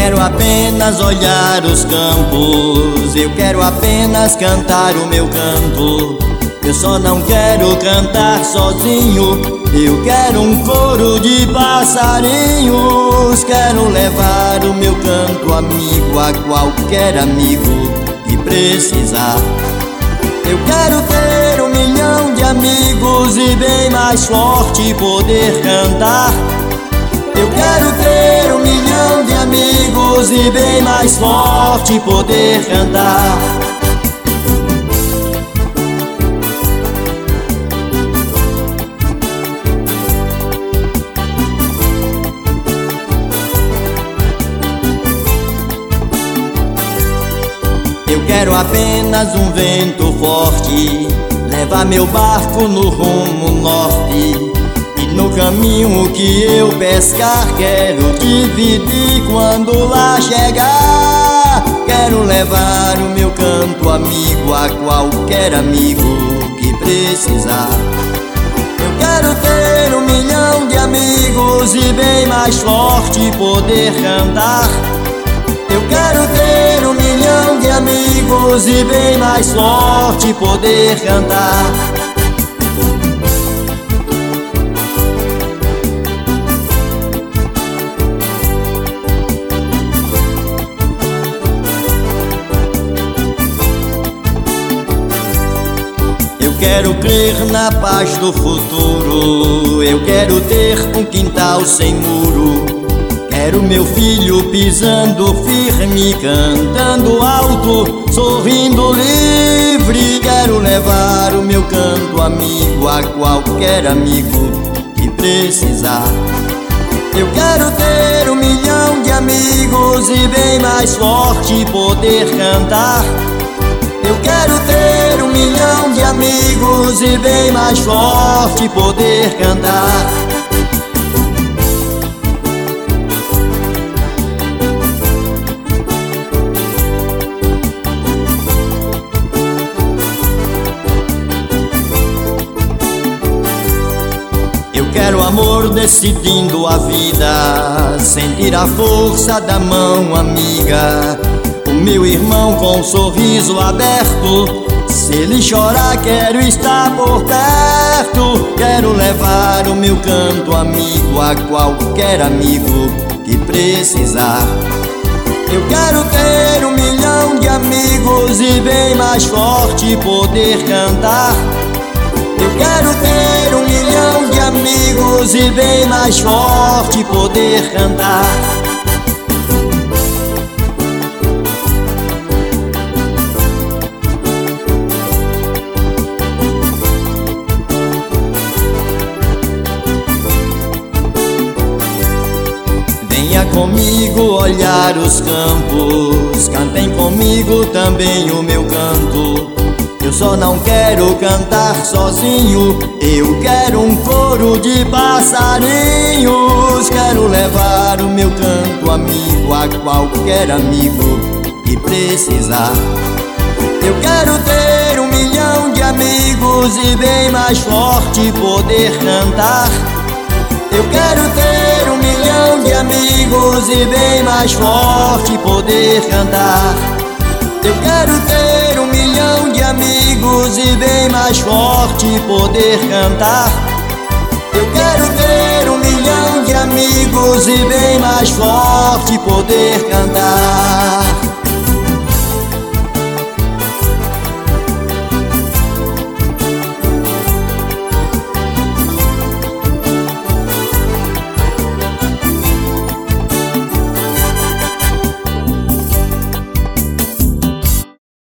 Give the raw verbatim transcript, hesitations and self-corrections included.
quero apenas olhar os campos, eu quero apenas cantar o meu canto. Eu só não quero cantar sozinho, eu quero um coro de passarinhos. Quero levar o meu canto amigo a qualquer amigo que precisar. Eu quero ter um milhão de amigos e bem mais forte poder cantar. Eu quero ter um milhão de amigos e bem mais forte poder cantar. Eu quero apenas um vento forte, levar meu barco no rumo norte. E no caminho que eu pescar, quero dividir quando lá chegar. Quero levar o meu canto amigo a qualquer amigo que precisar. Eu quero ter um milhão de amigos e bem mais forte poder cantar. Eu quero ter um milhão de amigos e bem mais forte poder cantar. Eu quero crer na paz do futuro, eu quero ter um quintal sem muro. Quero meu filho pisando firme, cantando alto, sorrindo livre. Quero levar o meu canto amigo a qualquer amigo que precisar. Eu quero ter um milhão de amigos e bem mais forte poder cantar. Eu quero ter um milhão de amigos e bem mais forte poder cantar. Eu quero amor decidindo a vida, sentir a força da mão amiga. O meu irmão com um sorriso aberto, se ele chorar quero estar por perto. Quero levar o meu canto amigo a qualquer amigo que precisar. Eu quero ter um milhão de amigos e bem mais forte poder cantar. Eu quero ter um milhão de amigos e bem mais forte poder cantar. Venha comigo olhar os campos, cantem comigo também o meu canto. Eu só não quero cantar sozinho, eu quero um coro de passarinhos. Quero levar o meu canto amigo a qualquer amigo que precisar. Eu quero ter um milhão de amigos e bem mais forte poder cantar. Eu quero ter um milhão de amigos e bem mais forte poder cantar. Eu quero ter um milhão de amigos e bem mais forte poder cantar. Eu quero ter um milhão de amigos e bem mais forte poder cantar.